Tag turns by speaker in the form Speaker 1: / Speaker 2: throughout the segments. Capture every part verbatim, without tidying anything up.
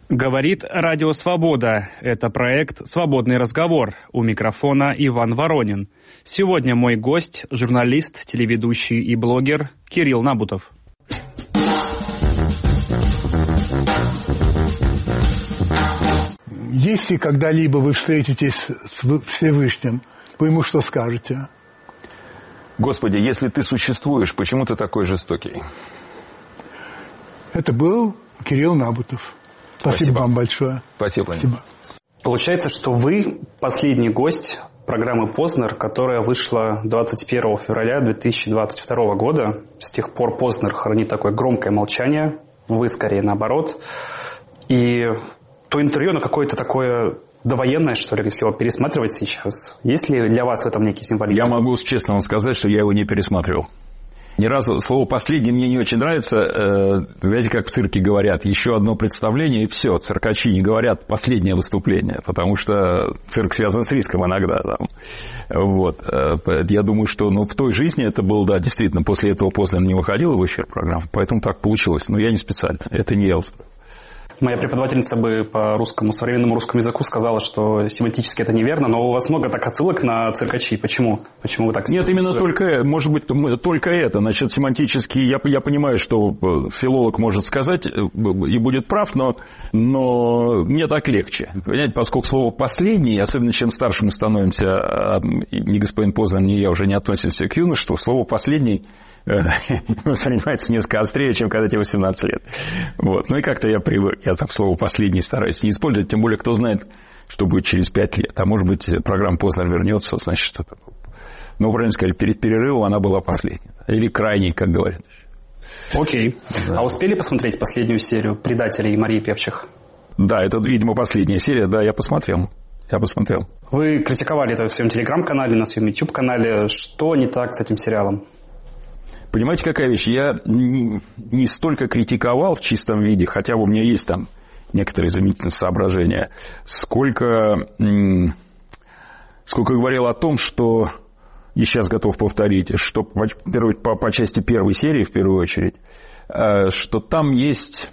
Speaker 1: Говорит Радио Свобода. Это проект «Свободный разговор». У микрофона Иван Воронин. Сегодня мой гость – журналист, телеведущий и блогер Кирилл Набутов.
Speaker 2: Если когда-либо вы встретитесь с Всевышним, вы ему что скажете?
Speaker 3: Господи, если ты существуешь, почему ты такой жестокий?
Speaker 2: Это был Кирилл Набутов. Спасибо, Спасибо вам большое.
Speaker 3: Спасибо.
Speaker 2: Спасибо.
Speaker 1: Получается, что вы последний гость программы «Познер», которая вышла двадцать первого февраля две тысячи двадцать второго года. С тех пор «Познер» хранит такое громкое молчание. Вы скорее наоборот. И то интервью, оно какое-то такое довоенное, что ли, если его пересматривать сейчас. Есть ли для вас в этом некий символизм?
Speaker 3: Я могу честно вам сказать, что я его не пересматривал. Ни разу слово «последний» мне не очень нравится. Знаете, как в цирке говорят, еще одно представление, и все. Циркачи не говорят «последнее выступление», потому что цирк связан с риском иногда. Там. Вот. Я думаю, что ну, в той жизни это было, да, действительно, после этого Познер не выходила в эфир программа, поэтому так получилось. Но я не специально, это не я устроил.
Speaker 1: Моя преподавательница бы по русскому, современному русскому языку сказала, что семантически это неверно, но у вас много так отсылок на циркачей. Почему? Почему вы так...
Speaker 3: Нет, именно только, может быть, только это. Значит, семантически, я, я понимаю, что филолог может сказать и будет прав, но, но мне так легче. Понимаете, поскольку слово «последний», особенно чем старше мы становимся, а ни господин Познер, ни я уже не относимся к юношеству, слово «последний» воспринимается несколько острее, чем когда тебе восемнадцать лет. Вот. Ну и как-то я привык. Я там слово «последний» стараюсь не использовать, тем более, кто знает, что будет через пять лет. А может быть, программа «Познер» вернется, значит, что-то. Ну, правильно сказали, перед перерывом она была последней. Или крайней, как говорят.
Speaker 1: Окей. Да. А успели посмотреть последнюю серию «Предателей» Марии Певчих?
Speaker 3: Да, это, видимо, последняя серия. Да, я посмотрел. Я посмотрел.
Speaker 1: Вы критиковали это в своем телеграм-канале, на своем ютуб-канале. Что не так с этим сериалом?
Speaker 3: Понимаете, какая вещь? Я не, не столько критиковал в чистом виде, хотя у меня есть там некоторые изумительные соображения, сколько, сколько говорил о том, что, и сейчас готов повторить, что по, по, по части первой серии, в первую очередь, что там есть,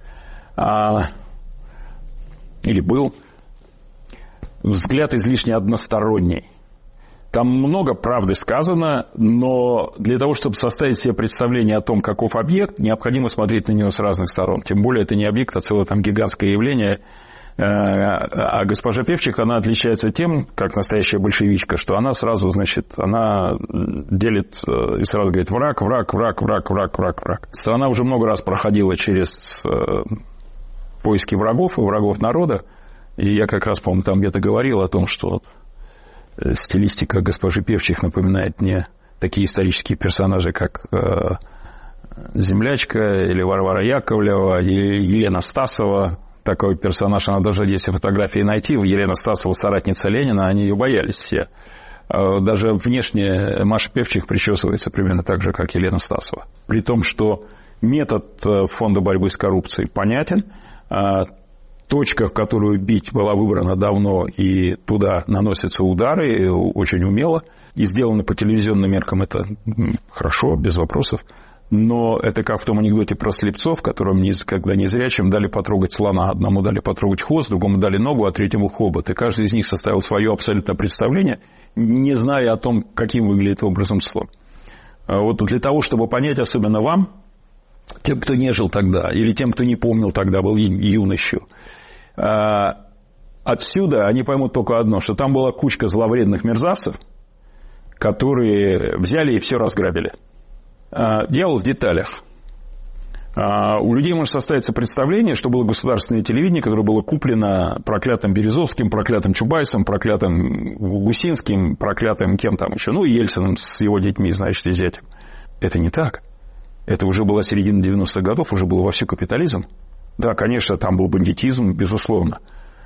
Speaker 3: или был, взгляд излишне односторонний. Там много правды сказано, но для того, чтобы составить себе представление о том, каков объект, необходимо смотреть на него с разных сторон. Тем более, это не объект, а целое там гигантское явление. А госпожа Певчих, она отличается тем, как настоящая большевичка, что она сразу, значит, она делит и сразу говорит враг, враг, враг, враг, враг, враг, враг. Страна уже много раз проходила через поиски врагов и врагов народа. И я как раз, по-моему, там где-то говорил о том, что стилистика госпожи Певчих напоминает мне такие исторические персонажи, как э, Землячка или Варвара Яковлева, или Елена Стасова. Такой персонаж, она даже если фотографии найти, Елена Стасова, соратница Ленина, они ее боялись все. Даже внешне Маша Певчих причесывается примерно так же, как Елена Стасова. При том, что метод фонда борьбы с коррупцией понятен, точка, в которую бить, была выбрана давно, и туда наносятся удары очень умело. И сделано по телевизионным меркам это хорошо, без вопросов. Но это как в том анекдоте про слепцов, которым, когда незрячим, дали потрогать слона. Одному дали потрогать хвост, другому дали ногу, а третьему хобот. И каждый из них составил свое абсолютное представление, не зная о том, каким выглядит образом слон. Вот для того, чтобы понять, особенно вам, тем, кто не жил тогда, или тем, кто не помнил тогда, был юн еще, отсюда они поймут только одно, что там была кучка зловредных мерзавцев, которые взяли и все разграбили. Дьявол в деталях. У людей может составиться представление, что было государственное телевидение, которое было куплено проклятым Березовским, проклятым Чубайсом, проклятым Гусинским, проклятым кем там еще, ну, Ельциным с его детьми, значит, и зятем. Это не так. Это уже была середина девяностых годов, уже был вовсю капитализм. Да, конечно, там был бандитизм, безусловно.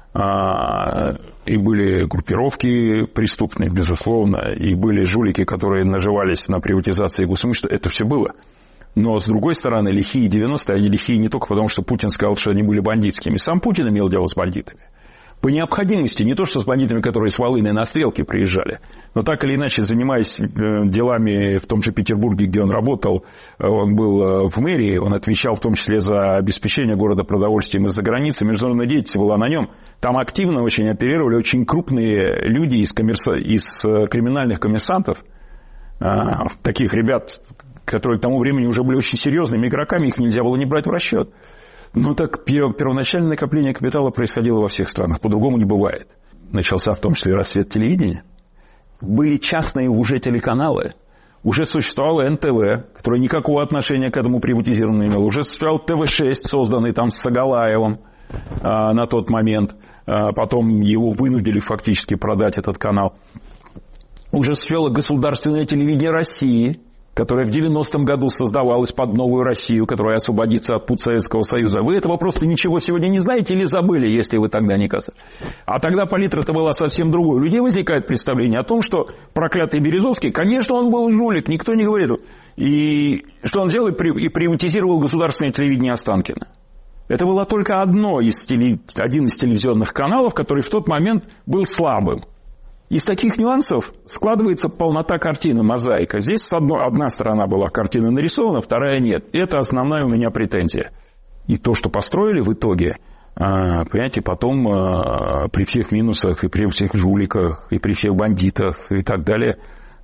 Speaker 3: И были группировки преступные, безусловно. И были жулики, которые наживались на приватизации госимущества. Это все было. Но, с другой стороны, лихие девяностые, они лихие не только потому, что Путин сказал, что они были бандитскими. Сам Путин имел дело с бандитами. По необходимости, не то что с бандитами, которые с Волыны на стрелки приезжали, но так или иначе, занимаясь делами в том же Петербурге, где он работал, он был в мэрии, он отвечал в том числе за обеспечение города продовольствием из-за границы, международная деятельность была на нем. Там активно очень оперировали очень крупные люди из, коммерс... из криминальных коммерсантов, таких ребят, которые к тому времени уже были очень серьезными игроками, их нельзя было не брать в расчет. Ну, так первоначальное накопление капитала происходило во всех странах. По-другому не бывает. Начался в том числе расцвет телевидения. Были частные уже телеканалы. Уже существовало эн тэ вэ, которое никакого отношения к этому приватизированному не имело. Уже существовал тэ вэ шесть, созданный там с Сагалаевым а, на тот момент. А, потом его вынудили фактически продать этот канал. Уже существовало государственное телевидение России, которая в девяностом году создавалась под новую Россию, которая освободится от пут Советского Союза. Вы этого просто ничего сегодня не знаете или забыли, если вы тогда не касались. А тогда палитра-то была совсем другой. У людей возникает представление о том, что проклятый Березовский, конечно, он был жулик, никто не говорит. И что он сделал? И приватизировал государственное телевидение Останкина. Это было только одно из теле... один из телевизионных каналов, который в тот момент был слабым. Из таких нюансов складывается полнота картины, мозаика. Здесь с одной, одна сторона была картина нарисована, вторая нет. Это основная у меня претензия. И то, что построили в итоге, понимаете, потом при всех минусах, и при всех жуликах, и при всех бандитах, и так далее,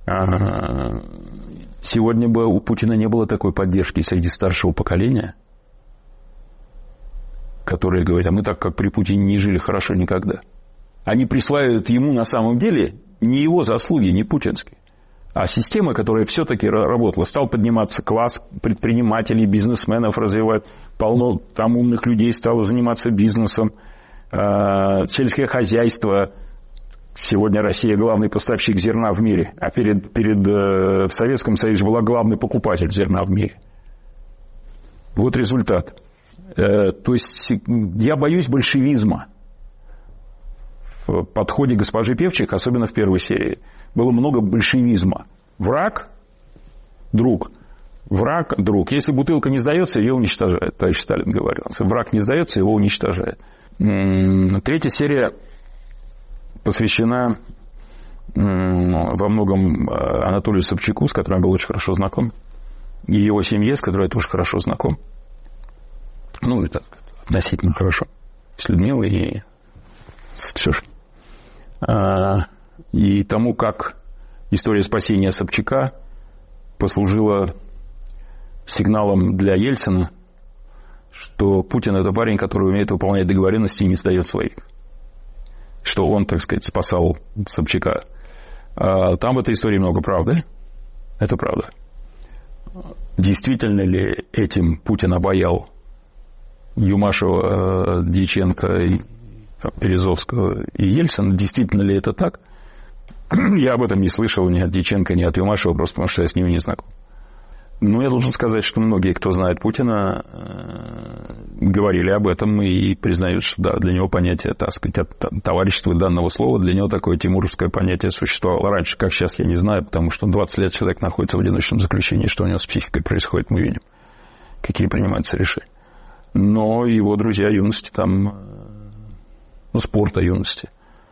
Speaker 3: сегодня бы у Путина не было такой поддержки среди старшего поколения, которые говорят, а мы так, как при Путине, не жили хорошо никогда. Они присваивают ему на самом деле не его заслуги, не путинские, а система, которая все-таки работала. Стал подниматься класс предпринимателей, бизнесменов развивать. Полно там умных людей стало заниматься бизнесом. Э, сельское хозяйство. Сегодня Россия главный поставщик зерна в мире. А перед, перед, э, в Советском Союзе была главный покупатель зерна в мире. Вот результат. Э, то есть я боюсь большевизма. В подходе госпожи Певчих, особенно в первой серии, было много большевизма. Враг, друг. Враг, друг. Если бутылка не сдается, ее уничтожает, товарищ Сталин говорил. Если враг не сдается, его уничтожает. Третья серия посвящена во многом Анатолию Собчаку, с которым я был очень хорошо знаком, и его семье, с которой я тоже хорошо знаком. Ну, это относительно хорошо. С Людмилой и с Ксюшей. И тому, как история спасения Собчака послужила сигналом для Ельцина, что Путин – это парень, который умеет выполнять договоренности и не сдает своих. Что он, так сказать, спасал Собчака. Там в этой истории много правды. Это правда. Действительно ли этим Путин обаял Юмашева, Дьяченко и Березовского и Ельцина? Действительно ли это так? Я об этом не слышал ни от Дьяченко, ни от Юмашева, просто потому что я с ними не знаком. Но я должен сказать, что многие, кто знает Путина, говорили об этом и признают, что да, для него понятие, так сказать, товарищества данного слова, для него такое тимуровское понятие существовало раньше. Как сейчас, я не знаю, потому что двадцать лет человек находится в одиночном заключении, что у него с психикой происходит, мы видим, какие принимаются решения. Но его друзья юности там... Ну, спорта юности,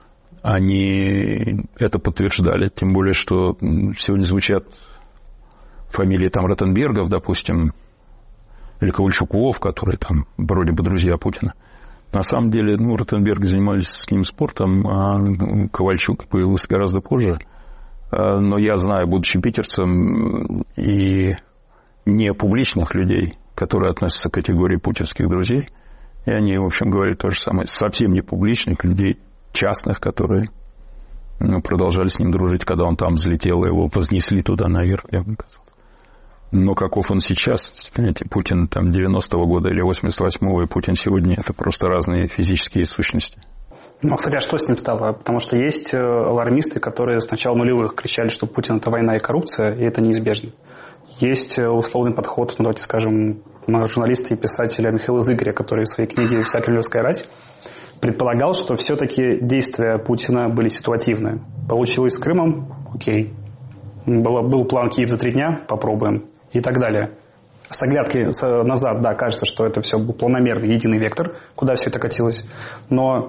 Speaker 3: они это подтверждали. Тем более, что сегодня звучат фамилии там Ротенбергов, допустим, или Ковальчуков, которые там вроде бы друзья Путина. На самом деле, ну, Ротенберг занимались с ним спортом, а Ковальчук появился гораздо позже. Но я знаю, будучи питерцем, и не публичных людей, которые относятся к категории путинских друзей, и они, в общем, говорят то же самое. Совсем не публичных людей, частных, которые ну, продолжали с ним дружить, когда он там взлетел, его вознесли туда наверх, я бы сказал. Но каков он сейчас, понимаете, Путин там девяностого года или восемьдесят восьмого, и Путин сегодня, это просто разные физические сущности.
Speaker 1: Ну, кстати, а что с ним стало? Потому что есть алармисты, которые с начала нулевых кричали, что Путин – это война и коррупция, и это неизбежно. Есть условный подход, ну, давайте скажем, журналиста и писателя Михаила Зыгоря, который в своей книге «Вся кремлевская рать» предполагал, что все-таки действия Путина были ситуативны. Получилось с Крымом – окей. Был, был план «Киев за три дня» – попробуем. И так далее. С оглядкой назад, да, кажется, что это все был планомерный, единый вектор, куда все это катилось. Но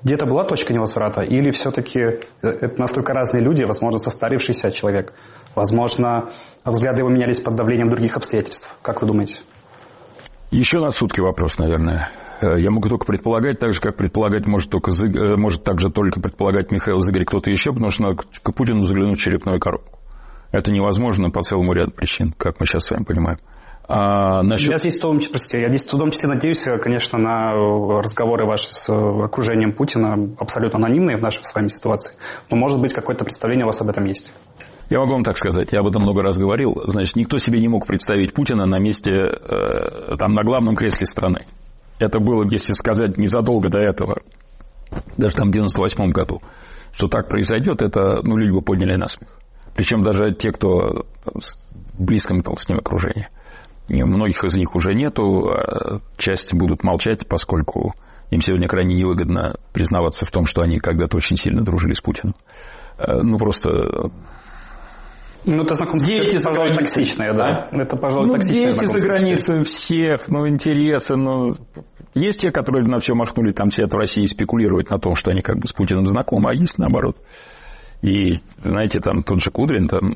Speaker 1: где-то была точка невозврата? Или все-таки это настолько разные люди, возможно, состарившийся человек? Возможно, взгляды его менялись под давлением других обстоятельств? Как вы думаете?
Speaker 3: Еще на сутки вопрос, наверное. Я могу только предполагать, так же, как предполагать может, только, может также только предполагать Михаил Зыгорь, кто-то еще, потому что надо к Путину заглянуть в черепную коробку. Это невозможно по целому ряду причин, как мы сейчас с вами понимаем. А насчет...
Speaker 1: Я здесь, в том числе, простите, я здесь в том числе надеюсь, конечно, на разговоры ваши с окружением Путина, абсолютно анонимные в нашей с вами ситуации. Но, может быть, какое-то представление у вас об этом есть.
Speaker 3: Я могу вам так сказать, я об этом много раз говорил. Значит, никто себе не мог представить Путина на месте, э, там, на главном кресле страны. Это было, если сказать, незадолго до этого, даже там в девяносто восьмом году. Что так произойдет, это, ну, люди бы подняли насмех. Причем даже те, кто там, в близком с ним окружении. Многих из них уже нету, а часть будут молчать, поскольку им сегодня крайне невыгодно признаваться в том, что они когда-то очень сильно дружили с Путиным. Ну, просто...
Speaker 1: Ну, это знакомство, дети, это, пожалуй, токсичное, да? А? Это, пожалуй,
Speaker 3: ну,
Speaker 1: токсичное
Speaker 3: дети за границей всех, ну, интересы, ну... Есть те, которые на все махнули, там сидят в России, спекулируют на том, что они как бы с Путиным знакомы, а есть наоборот. И, знаете, там тот же Кудрин там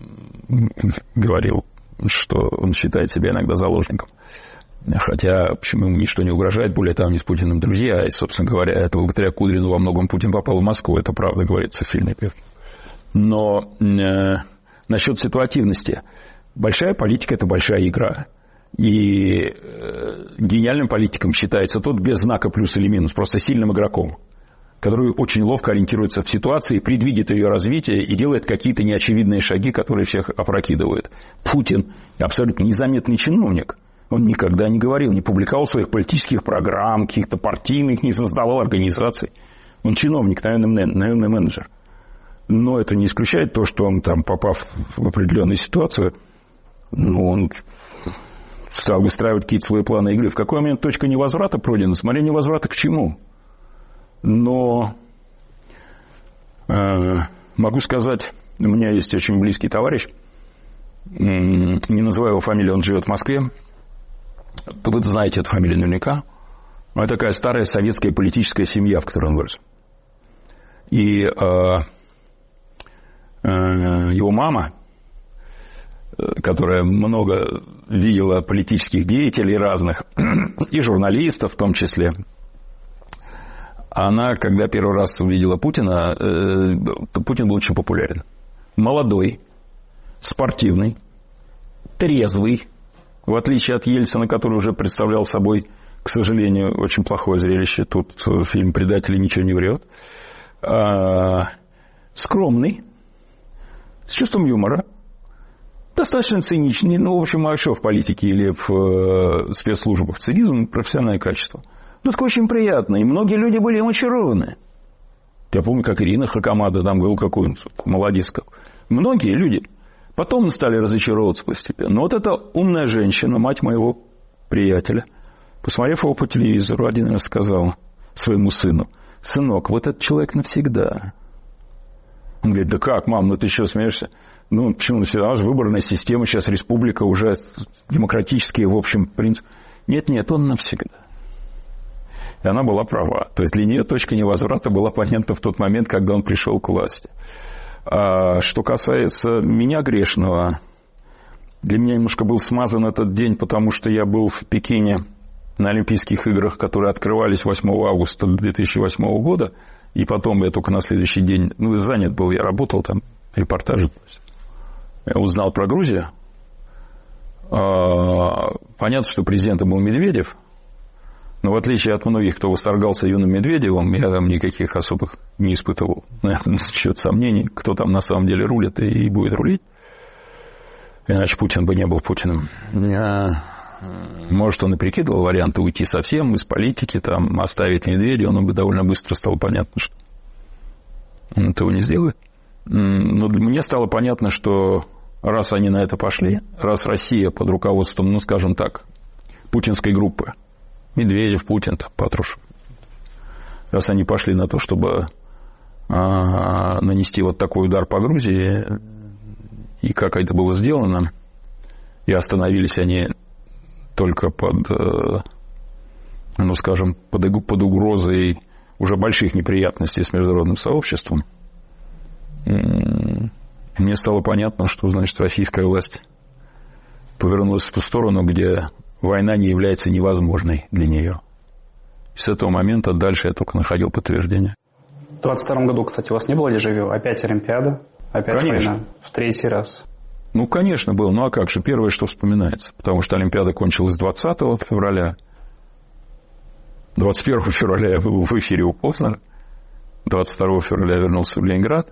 Speaker 3: говорил, что он считает себя иногда заложником. Хотя, почему ему ничто не угрожает, более того, они с Путиным друзья. И, собственно говоря, это благодаря Кудрину во многом Путин попал в Москву. Это правда, говорится в фильме. Но э, насчет ситуативности. Большая политика – это большая игра. И э, гениальным политиком считается тот без знака плюс или минус, просто сильным игроком, который очень ловко ориентируется в ситуации, предвидит ее развитие и делает какие-то неочевидные шаги, которые всех опрокидывают. Путин абсолютно незаметный чиновник. Он никогда не говорил, не публиковал своих политических программ, каких-то партийных, не создавал организаций. Он чиновник, наемный, наемный менеджер. Но это не исключает то, что он, там, попав в определенную ситуацию, ну, он стал выстраивать какие-то свои планы игры. В какой момент точка невозврата пройдена? Смотря невозврата к чему. Но э, могу сказать, у меня есть очень близкий товарищ, не называю его фамилию, он живет в Москве. Вы знаете эту фамилию наверняка. Это такая старая советская политическая семья, в которой он вырос. И э, э, его мама, которая много видела политических деятелей разных, и журналистов в том числе, она, когда первый раз увидела Путина, то Путин был очень популярен. Молодой, спортивный, трезвый, в отличие от Ельцина, который уже представлял собой, к сожалению, очень плохое зрелище. Тут фильм «Предатели» ничего не врет. Скромный, с чувством юмора, достаточно циничный, ну, в общем, а что в политике или в спецслужбах? Цинизм – профессиональное качество. Ну, такое очень приятно, и многие люди были им очарованы. Я помню, как Ирина Хакамада там был какой-нибудь молодец. Многие люди потом стали разочаровываться постепенно. Но вот эта умная женщина, мать моего приятеля, посмотрев его по телевизору, один раз сказала своему сыну: «Сынок, вот этот человек навсегда». Он говорит: «Да как, мам, ну ты что, смеешься? Ну, почему навсегда? У нас же выборная система, сейчас республика, уже демократические, в общем, принцип». Нет-нет, он навсегда. И она была права. То есть для нее точка невозврата была понятна в тот момент, когда он пришел к власти. А что касается меня, грешного, для меня немножко был смазан этот день, потому что я был в Пекине на Олимпийских играх, которые открывались восьмого августа две тысячи восьмого года, и потом я только на следующий день, ну, занят был, я работал там, репортажи. Я узнал про Грузию. Понятно, что президентом был Медведев, но в отличие от многих, кто восторгался юным Медведевым, я там никаких особых не испытывал насчет сомнений, кто там на самом деле рулит и будет рулить. Иначе Путин бы не был Путиным. Я... Может, он и прикидывал варианты уйти совсем из политики, там, оставить Медведева, но бы довольно быстро стало понятно, что он этого не сделает. Но для меня стало понятно, что раз они на это пошли, раз Россия под руководством, ну, скажем так, путинской группы, Медведев, Путин, Патрушев, раз они пошли на то, чтобы а, нанести вот такой удар по Грузии, и как это было сделано, и остановились они только под, ну, скажем, под, под угрозой уже больших неприятностей с международным сообществом, мне стало понятно, что, значит, российская власть повернулась в ту сторону, где война не является невозможной для нее. И с этого момента дальше я только находил подтверждение.
Speaker 1: В двадцать втором году, кстати, у вас не было дежавю? Опять Олимпиада, опять
Speaker 3: Конечно.
Speaker 1: война, в третий раз.
Speaker 3: Ну, конечно, было. Ну, а как же? Первое, что вспоминается. Потому что Олимпиада кончилась двадцатого февраля. двадцать первого февраля я был в эфире у Познера. двадцать второго февраля я вернулся в Ленинград.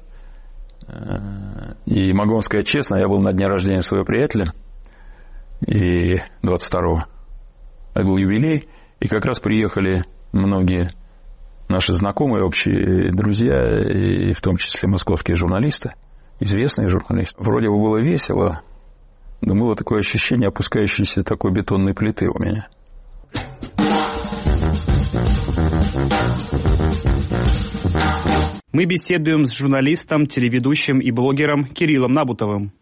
Speaker 3: И могу вам сказать честно, я был на дне рождения своего приятеля. И двадцать второго. Это был юбилей. И как раз приехали многие наши знакомые, общие друзья, и в том числе московские журналисты, известные журналисты. Вроде бы было весело, но было такое ощущение опускающейся такой бетонной плиты у меня.
Speaker 1: Мы беседуем с журналистом, телеведущим и блогером Кириллом Набутовым.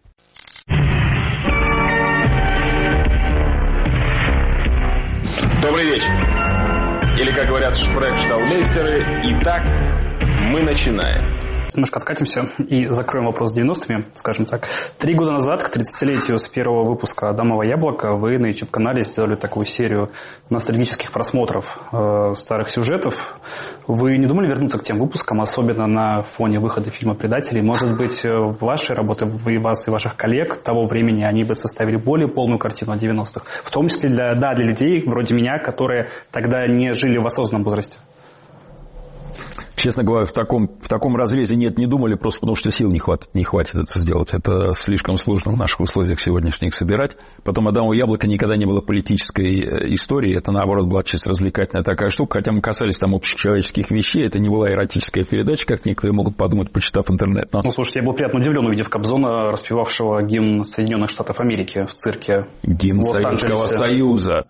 Speaker 4: Добрый вечер. Или, как говорят шпрехштаумейстеры, итак, мы начинаем.
Speaker 1: Немножко откатимся и закроем вопрос с девяностыми, скажем так. Три года назад, к тридцатилетию с первого выпуска «Адамово яблоко», вы на YouTube-канале сделали такую серию ностальгических просмотров э, старых сюжетов. Вы не думали вернуться к тем выпускам, особенно на фоне выхода фильма «Предатели»? Может быть, ваши работы, вы, вас и ваших коллег того времени, они бы составили более полную картину о девяностых? В том числе для, да, для людей вроде меня, которые тогда не жили в осознанном возрасте.
Speaker 3: Честно говоря, в таком, в таком разрезе нет, не думали, просто потому что сил не хватит, не хватит это сделать. Это слишком сложно в наших условиях сегодняшних собирать. Потом «Адамово яблоко» никогда не было политической историей. Это, наоборот, была чисто развлекательная такая штука. Хотя мы касались там общечеловеческих вещей. Это не была эротическая передача, как некоторые могут подумать, почитав интернет. Но...
Speaker 1: Ну, слушайте, я был приятно удивлен, увидев Кобзона, распевавшего гимн Соединенных Штатов Америки в цирке.
Speaker 3: Гимн Советского Союза.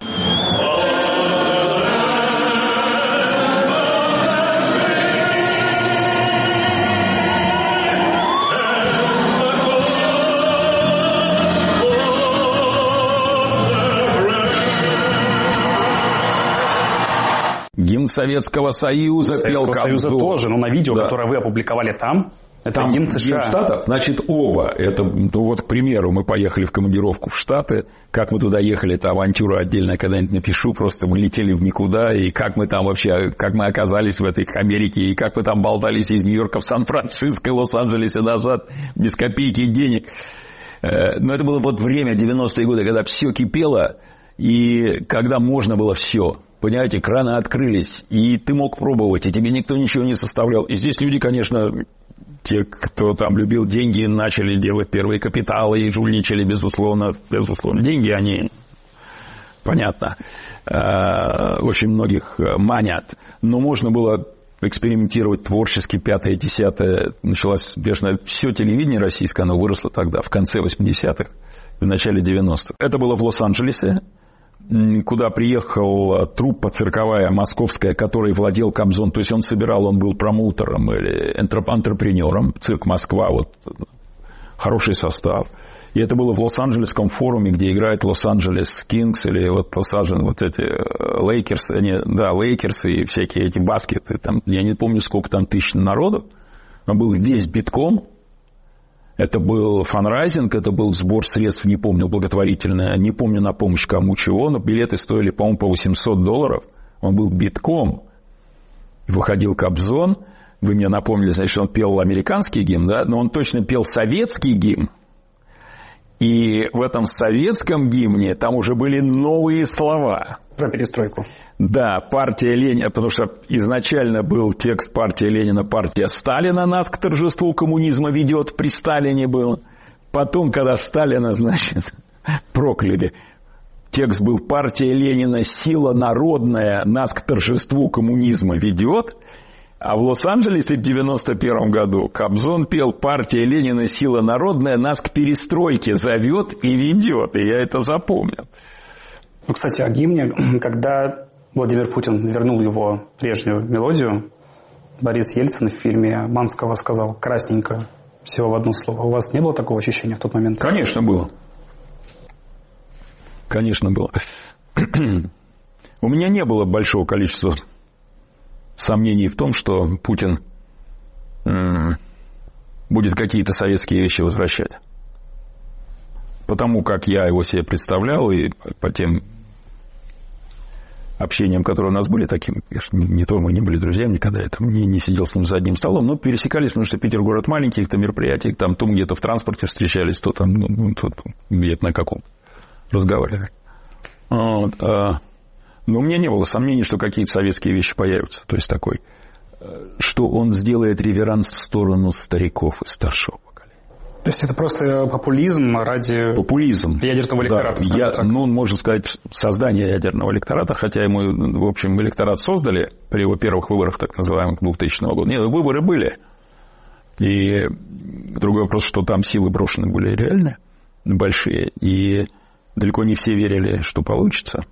Speaker 3: Гимн Советского Союза
Speaker 1: Советского
Speaker 3: пел
Speaker 1: Союза
Speaker 3: Кобзон.
Speaker 1: тоже, но на видео,
Speaker 3: Да.
Speaker 1: которое вы опубликовали там, это
Speaker 3: Там
Speaker 1: гимн США.
Speaker 3: Гимн Штатов, значит, оба. Это, ну, вот, к примеру, мы поехали в командировку в Штаты. Как мы туда ехали, это авантюра отдельно, когда-нибудь напишу. Просто мы летели в никуда. И как мы там вообще, как мы оказались в этой Америке. И как мы там болтались из Нью-Йорка в Сан-Франциско, Лос-Анджелесе назад, без копейки денег. Но это было вот время, девяностые годы, когда все кипело. И когда можно было все. Понимаете, краны открылись, и ты мог пробовать, и тебе никто ничего не составлял. И здесь люди, конечно, те, кто там любил деньги, начали делать первые капиталы и жульничали, безусловно. Безусловно, деньги, они, понятно, очень многих манят. Но можно было экспериментировать творчески, пятое, десятое. Началось бешено. Все телевидение российское, оно выросло тогда, в конце восьмидесятых, в начале девяностых. Это было в Лос-Анджелесе, куда приехал труппа цирковая московская, которой владел Кобзон. То есть он собирал, он был промоутером или антрепренером. Цирк Москва, вот хороший состав. И это было в Лос-Анджелесском форуме, где играет Лос-Анджелес Кингс или вот Лос-Анджелес, вот эти Лейкерсы, они, да, Лейкерсы и всякие эти баскеты. Там, я не помню, сколько там тысяч народу. Он был весь битком. Это был фанрайзинг, это был сбор средств, не помню, благотворительный, не помню на помощь кому чего, но билеты стоили, по-моему, по восемьсот долларов. Он был битком. Выходил Кобзон. Вы мне напомнили, значит, он пел американский гимн, да? Но он точно пел советский гимн. И в этом советском гимне там уже были новые слова.
Speaker 1: Про перестройку.
Speaker 3: Да, партия Ленина, потому что изначально был текст партия Ленина, партия Сталина нас к торжеству коммунизма ведет, при Сталине был. Потом, когда Сталина, значит, прокляли, текст был партия Ленина, сила народная нас к торжеству коммунизма ведет. А в Лос-Анджелесе в девяносто первом году Кобзон пел «Партия Ленина, сила народная, нас к перестройке зовет и ведет». И я это запомнил.
Speaker 1: Ну, кстати, о гимне. Когда Владимир Путин вернул его прежнюю мелодию, Борис Ельцин в фильме Манского сказал «красненько», всего в одно слово. У вас не было такого ощущения в тот момент?
Speaker 3: Конечно, было. Конечно, было. У меня не было большого количества сомнений в том, что Путин м- будет какие-то советские вещи возвращать. Потому как я его себе представлял, и по тем общениям, которые у нас были, таким, конечно, не то мы не были друзьями никогда, я там не, не сидел с ним за одним столом, но пересекались, потому что Питер город маленький, каких-то мероприятий, там то где-то в транспорте встречались, то там, ну, то, где-то на каком разговаривали. Вот, а, но у меня не было сомнений, что какие-то советские вещи появятся. То есть такой, что он сделает реверанс в сторону стариков и старшего поколения.
Speaker 1: То есть это просто популизм ради
Speaker 3: популизм.
Speaker 1: ядерного электората?
Speaker 3: Да, я, ну, можно сказать, создание ядерного электората, хотя ему, в общем, электорат создали при его первых выборах, так называемых, двухтысячного года. Нет, выборы были. И другой вопрос, что там силы брошены были реально большие, и далеко не все верили, что получится.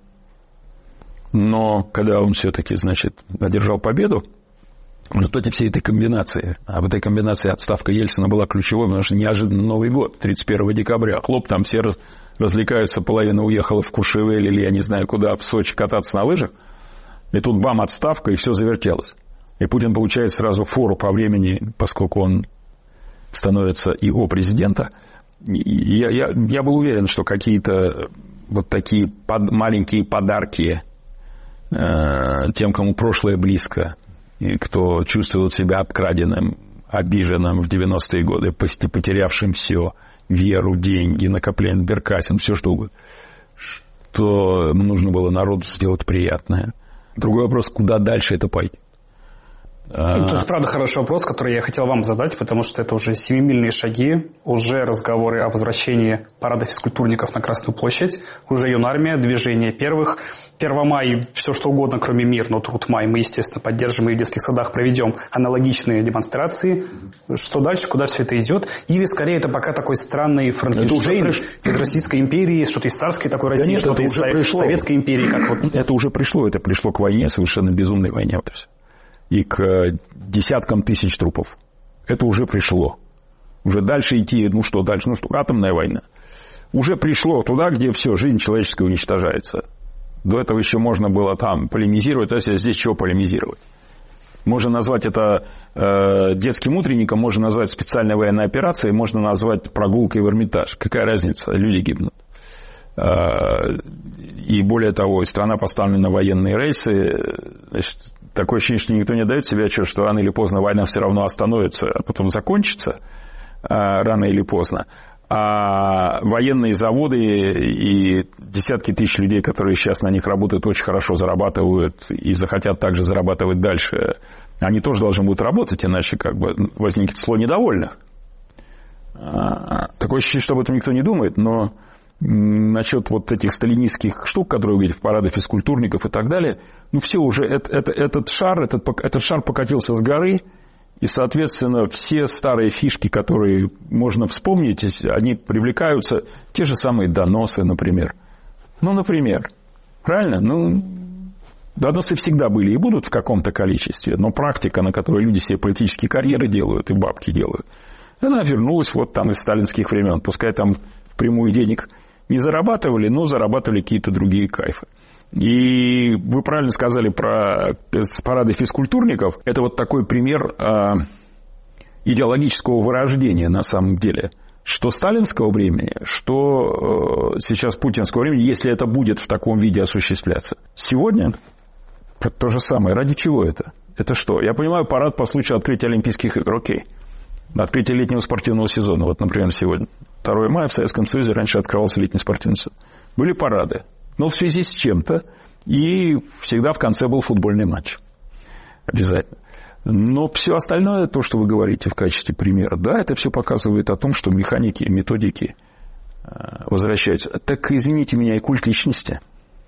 Speaker 3: Но когда он все-таки, значит, одержал победу, в результате всей этой комбинации, а в этой комбинации отставка Ельцина была ключевой, потому что неожиданно Новый год, тридцать первого декабря, хлоп, там все развлекаются, половина уехала в Куршевель или я не знаю куда, в Сочи кататься на лыжах, и тут бам, отставка, и все завертелось. И Путин получает сразу фору по времени, поскольку он становится и о президента. Я, я, я был уверен, что какие-то вот такие под, маленькие подарки э, тем, кому прошлое близко, и кто чувствует себя обкраденным, обиженным в девяностые годы, потерявшим все, веру, деньги, накопление, Беркасин, все что угодно, что нужно было народу сделать приятное. Другой вопрос, куда дальше это пойдет.
Speaker 1: Это, правда, хороший вопрос, который я хотел вам задать, потому что это уже семимильные шаги, уже разговоры о возвращении парада физкультурников на Красную площадь, уже юнармия, движение первых, Первомай, все что угодно, кроме мир, но труд май мы, естественно, поддержим и в детских садах проведем аналогичные демонстрации. Что дальше, куда все это идет? Или, скорее, это пока такой странный Франкенштейн из Российской империи, что-то из царской такой России, да что-то из пришло. Советской империи. Как вот...
Speaker 3: Это уже пришло, это пришло к войне, совершенно безумной войне. Вот все. И к десяткам тысяч трупов. Это уже пришло. Уже дальше идти, ну что дальше, ну что, атомная война. Уже пришло туда, где все, жизнь человеческая уничтожается. До этого еще можно было там полемизировать, а здесь чего полемизировать? Можно назвать это э, детским утренником, можно назвать специальной военной операцией, можно назвать прогулкой в Эрмитаж. Какая разница? Люди гибнут. Э, и более того, страна поставлена на военные рейсы, значит, такое ощущение, что никто не дает себе отчет, что рано или поздно война все равно остановится, а потом закончится а, рано или поздно. А военные заводы и десятки тысяч людей, которые сейчас на них работают, очень хорошо зарабатывают и захотят также зарабатывать дальше, они тоже должны будут работать, иначе как бы возникнет число недовольных. А, такое ощущение, что об этом никто не думает, но насчет вот этих сталинистских штук, которые вы видите в параде физкультурников и так далее, ну все уже, это, это, этот, шар, этот, этот шар покатился с горы, и, соответственно, все старые фишки, которые можно вспомнить, они привлекаются, те же самые доносы, например. Ну, например, правильно? Ну, доносы всегда были и будут в каком-то количестве, но практика, на которой люди себе политические карьеры делают и бабки делают, она вернулась вот там из сталинских времен, пускай там впрямую денег не зарабатывали, но зарабатывали какие-то другие кайфы. И вы правильно сказали про парады физкультурников. Это вот такой пример э, идеологического вырождения на самом деле. Что сталинского времени, что э, сейчас путинского времени, если это будет в таком виде осуществляться. Сегодня то же самое. Ради чего это? Это что? Я понимаю, парад по случаю открытия Олимпийских игр. Окей. Открытие летнего спортивного сезона. Вот, например, сегодня. второго мая в Советском Союзе раньше открывался летний спортивный сезон. Были парады. Но в связи с чем-то. И всегда в конце был футбольный матч. Обязательно. Но все остальное, то, что вы говорите в качестве примера, да, это все показывает о том, что механики, методики возвращаются. Так, извините меня, и культ личности.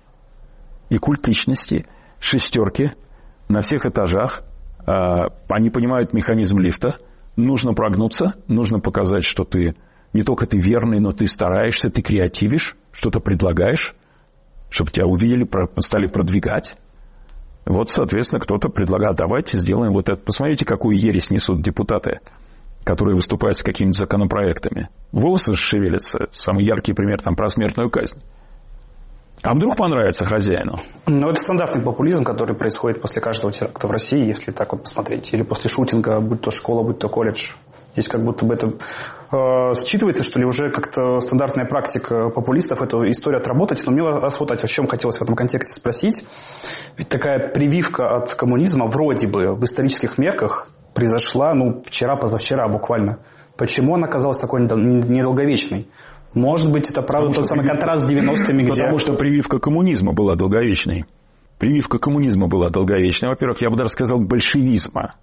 Speaker 3: И культ личности, шестерки на всех этажах. Они понимают механизм лифта. Нужно прогнуться, нужно показать, что ты не только ты верный, но ты стараешься, ты креативишь, что-то предлагаешь, чтобы тебя увидели, стали продвигать. Вот, соответственно, кто-то предлагает, давайте сделаем вот это. Посмотрите, какую ересь несут депутаты, которые выступают с какими-то законопроектами. Волосы шевелятся. Самый яркий пример там про смертную казнь. А вдруг понравится хозяину?
Speaker 1: Ну, это стандартный популизм, который происходит после каждого теракта в России, если так вот посмотреть. Или после шутинга, будь то школа, будь то колледж. Здесь как будто бы это э, считывается, что ли, уже как-то стандартная практика популистов эту историю отработать. Но мне вас вот о чем хотелось в этом контексте спросить. Ведь такая прививка от коммунизма вроде бы в исторических мерках произошла, ну, вчера-позавчера буквально. Почему она оказалась такой недолговечной? Может быть, это правда тот самый контраст с девяностыми, где...
Speaker 3: Потому что прививка коммунизма была долговечной. Прививка коммунизма была долговечной. Во-первых, я бы даже сказал, большевизма.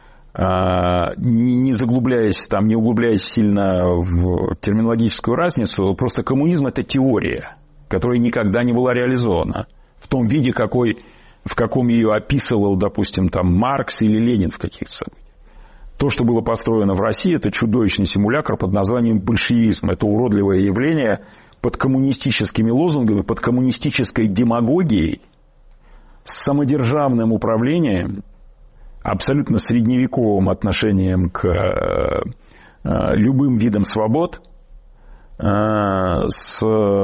Speaker 3: Не заглубляясь там, не углубляясь сильно в терминологическую разницу, просто коммунизм – это теория, которая никогда не была реализована в том виде, какой, в каком ее описывал, допустим, там Маркс или Ленин в каких-то событиях. То, что было построено в России, это чудовищный симулякр под названием большевизм. Это уродливое явление под коммунистическими лозунгами, под коммунистической демагогией, с самодержавным управлением, абсолютно средневековым отношением к э, э, любым видам свобод, э, с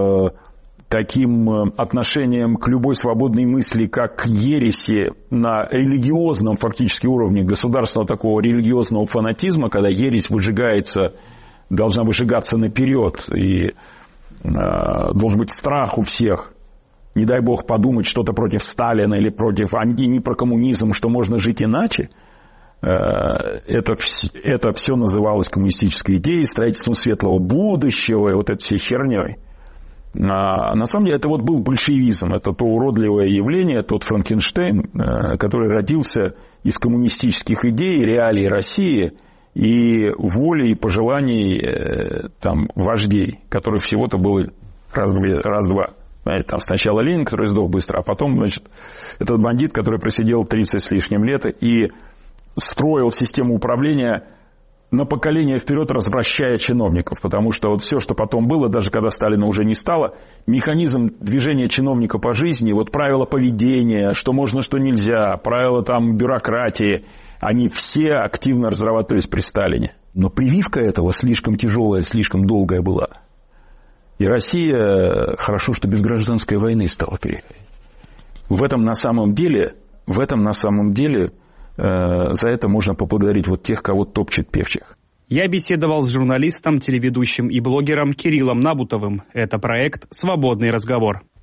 Speaker 3: таким отношением к любой свободной мысли, как к ереси на религиозном фактически уровне государственного такого религиозного фанатизма, когда ересь выжигается, должна выжигаться наперед, и э, должен быть страх у всех. Не дай бог подумать что-то против Сталина или против Анги, не про коммунизм, что можно жить иначе. Э, это, это все называлось коммунистической идеей, строительством светлого будущего и вот этой всей херней. А на самом деле это вот был большевизм, это то уродливое явление, тот Франкенштейн, который родился из коммунистических идей, реалий России и воли и пожеланий там, вождей, которых всего-то было раз-два. Там сначала Ленин, который сдох быстро, а потом, значит, этот бандит, который просидел тридцать с лишним лет и строил систему управления на поколение вперед, развращая чиновников, потому что вот все, что потом было, даже когда Сталина уже не стало, механизм движения чиновника по жизни, вот правила поведения, что можно, что нельзя, правила там бюрократии, они все активно разрабатывались при Сталине. Но прививка этого слишком тяжелая, слишком долгая была. И Россия, хорошо, что без гражданской войны стала переходить. В этом на самом деле, в этом на самом деле... За это можно поблагодарить вот тех, кого топчет певчих.
Speaker 1: Я беседовал с журналистом, телеведущим и блогером Кириллом Набутовым. Это проект «Свободный разговор».